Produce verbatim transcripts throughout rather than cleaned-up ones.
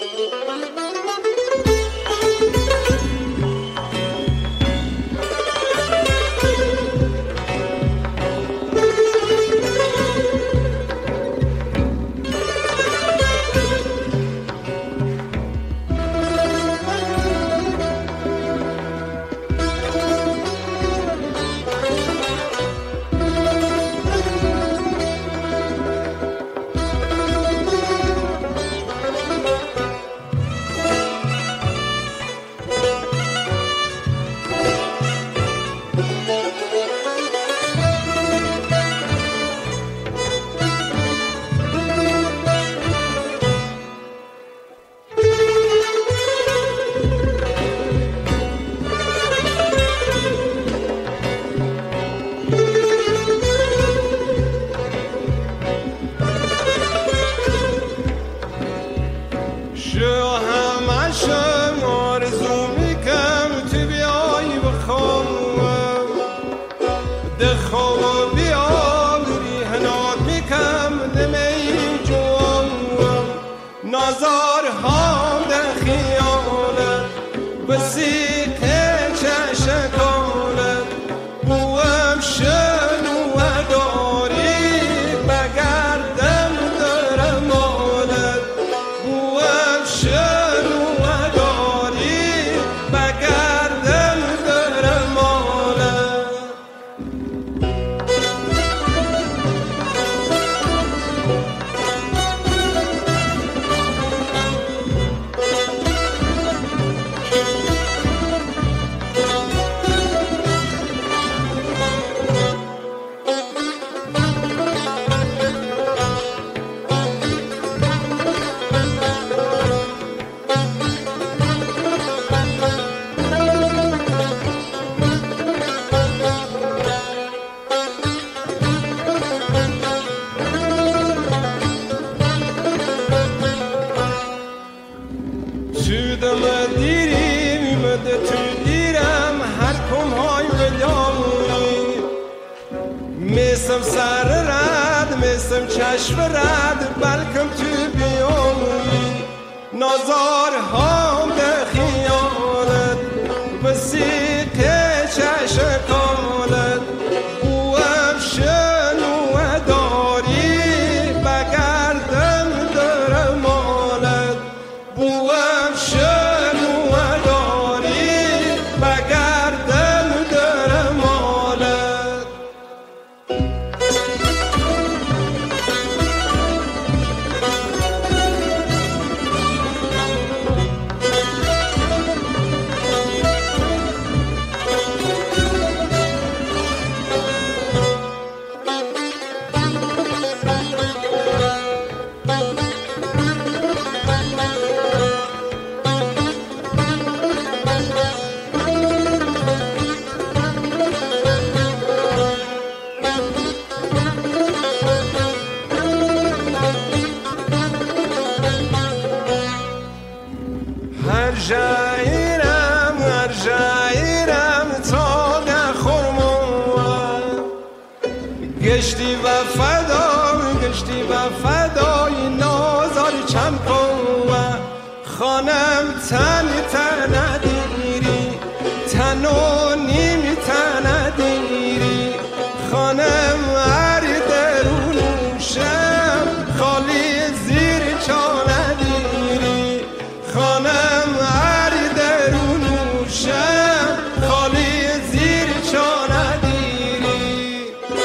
میسم سر رد میسم چشم رد بلکم تو بیامی نازار هم ده خیالت بسیق چشم کالت بوام شنو داری بگردم در مالت بوام شنو داری بگردم در مالت هر جایرم هر جایرم تا نخورم گشتی و فدا گشتی و فدای نازار چم کن خانم تن تن دیری تن و نیم تن دیری خانم هر درونوشم خالی زیر چانه دیری خانم هر درونوشم خالی زیر چانه دیری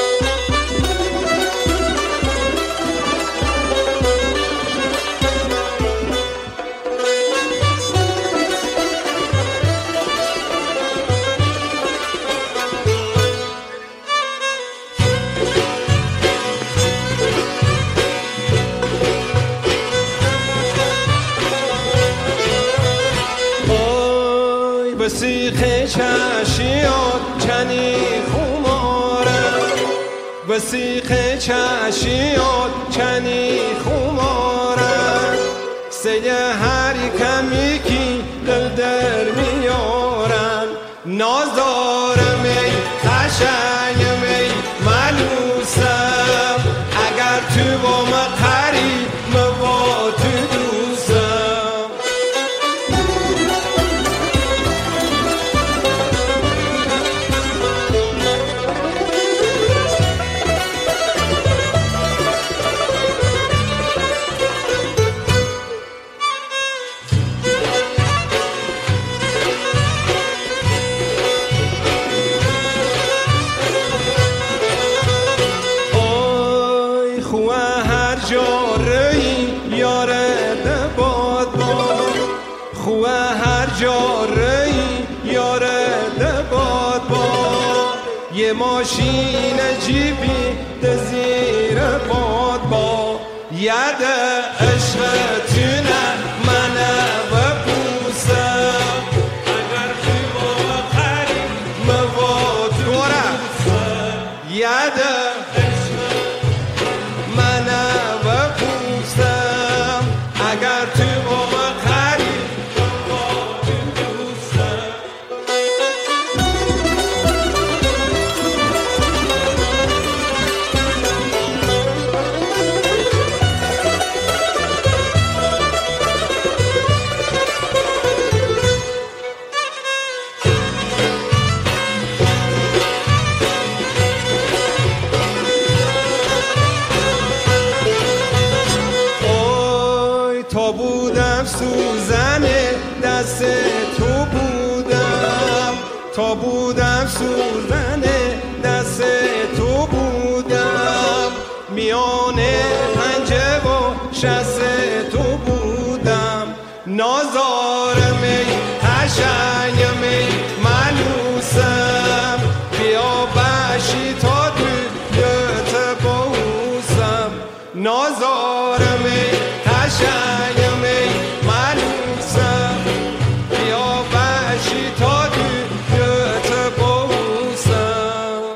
بسیخ چشیات چنی خمارم بسیخ چشیات چنی خمارم سیه هر کمی کی دل در میارم نازارم ای قشنگم ای ملوسم اگر تو با من قریب با تو دوستم ماشین جیبی ده زیر باد با ید عشقتونه منه و بوسم اگر که آخری مواد گره ید عشق منه و بوسم اگر تو آخری مواد بوسم تا بودم سوزن دست تو بودم تا بودم سوزن دست تو بودم میان پنجه و شست تو بودم نازار می هشنگ می منوسم بیا بشی تا تو یت بوسم نازار می هشنگ می منوسم بیا بشی تا تو یت بوسم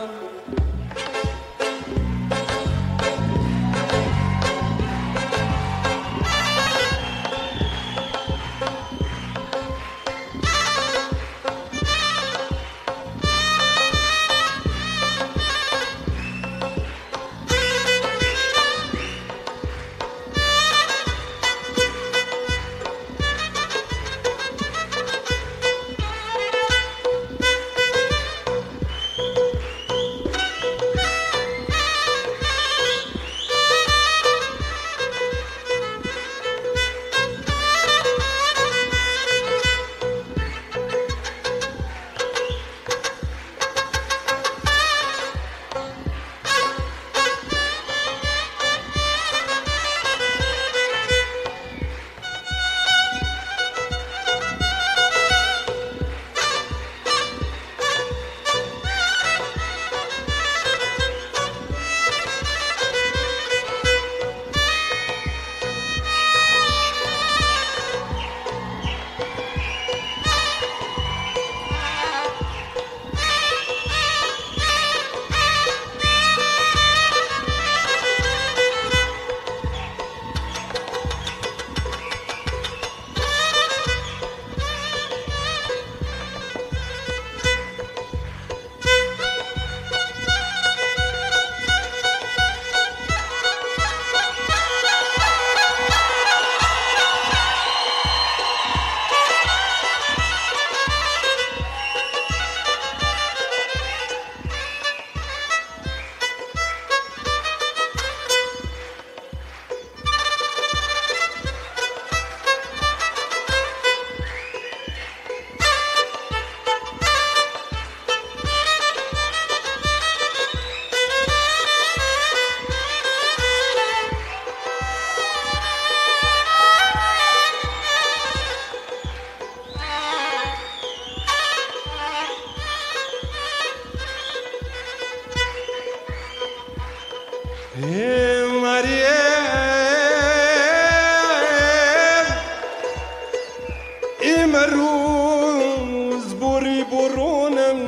امروز بری برونم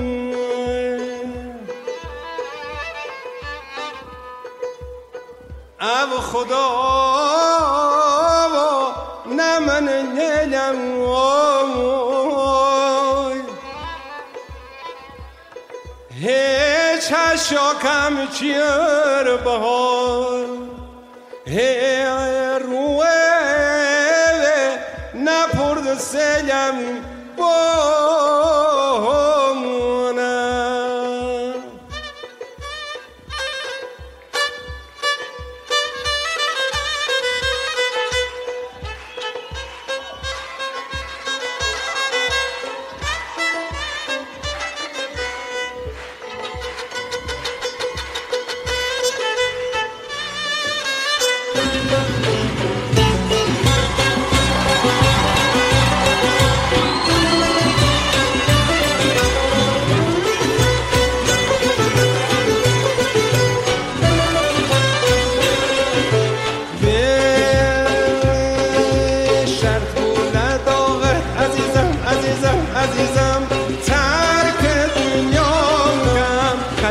او خدا نه من نلم هیچ هشاکم چیر بهار هی روه نپرد سلم بامونم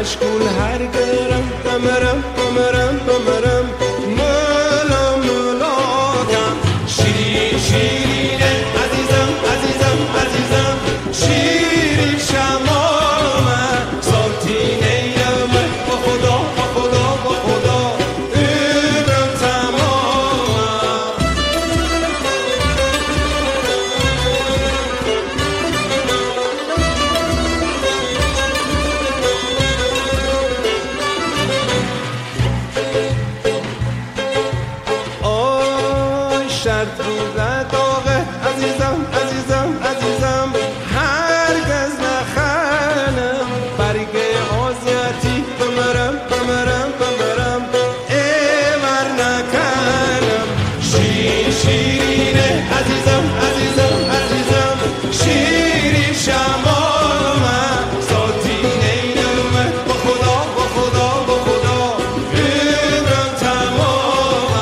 مشغول هر گرم بمرم بمرم بمرم ملا ملاکم شیرین شیرینه عزیزم عزیزم عزیزم شیرین شمامه ساتینه یمه با خدا با خدا با خدا عمرم تمامه آی شرط روزه داغه عزیزم عزیزم عزیزم هرگز نخنم برگ آزیتی بمرم بمرم بمرم ایور نکنم شیرین شیرینه عزیزم عزیزم عزیزم شیرین شمامه ساتینه یمه با خدا با خدا با خدا عمرم تمامه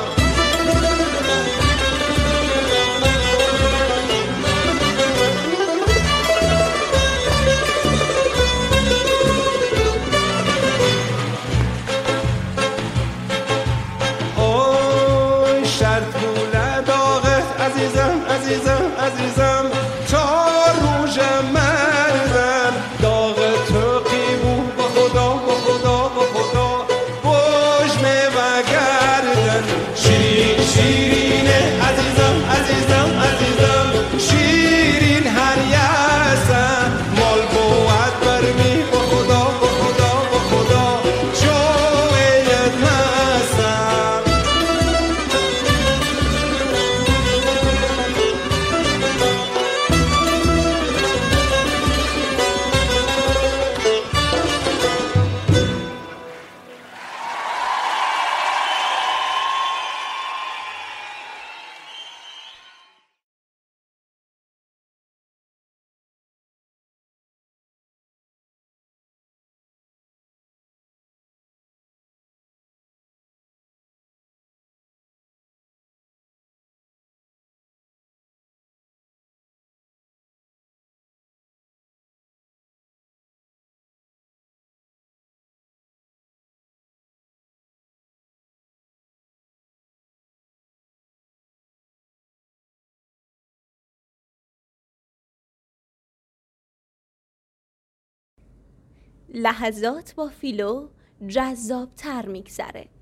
آی شرط موله داغه عزیزم عزیزم عزیزم تا روژ مردن داغ تو قیبو با خدا با خدا با خدا بجمه و گردن شیرین شیرینه عزیزم عزیزم عزیزم شیرین هر یسم مال بود برمی با خدا با خدا با خدا جویت مستم لحظات با فیلو جذاب‌تر می‌گذره.